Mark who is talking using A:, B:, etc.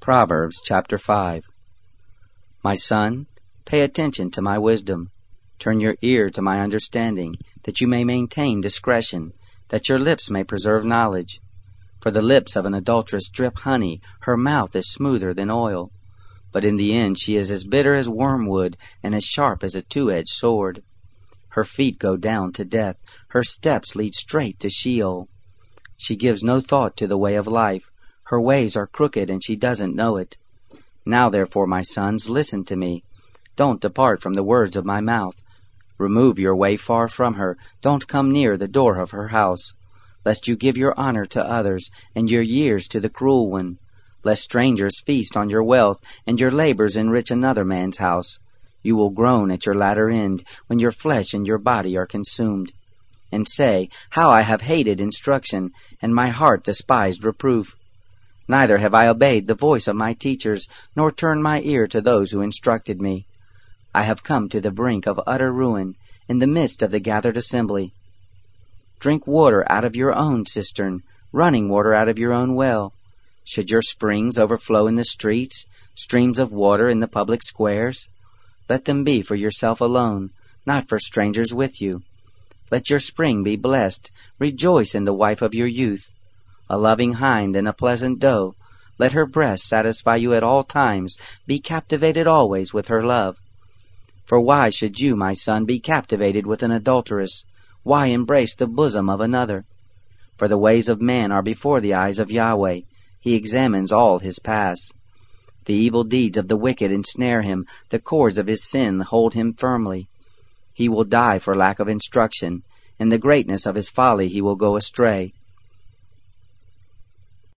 A: Proverbs chapter 5. My son, pay attention to my wisdom. Turn your ear to my understanding, that you may maintain discretion, that your lips may preserve knowledge. For the lips of an adulteress drip honey, her mouth is smoother than oil. But in the end she is as bitter as wormwood, and as sharp as a two-edged sword. Her feet go down to death, her steps lead straight to Sheol. She gives no thought to the way of life. Her ways are crooked, and she doesn't know it. Now therefore, my sons, listen to me. Don't depart from the words of my mouth. Remove your way far from her. Don't come near the door of her house. Lest you give your honor to others, and your years to the cruel one. Lest strangers feast on your wealth, and your labors enrich another man's house. You will groan at your latter end, when your flesh and your body are consumed. And say, how I have hated instruction, and my heart despised reproof. Neither have I obeyed the voice of my teachers, nor turned my ear to those who instructed me. I have come to the brink of utter ruin, in the midst of the gathered assembly. Drink water out of your own cistern, running water out of your own well. Should your springs overflow in the streets, streams of water in the public squares? Let them be for yourself alone, not for strangers with you. Let your spring be blessed. Rejoice in the wife of your youth. A loving hind and a pleasant doe. Let her breast satisfy you at all times. Be captivated always with her love. For why should you, my son, be captivated with an adulteress? Why embrace the bosom of another? For the ways of man are before the eyes of Yahweh. He examines all his paths. The evil deeds of the wicked ensnare him. The cords of his sin hold him firmly. He will die for lack of instruction. In the greatness of his folly he will go astray.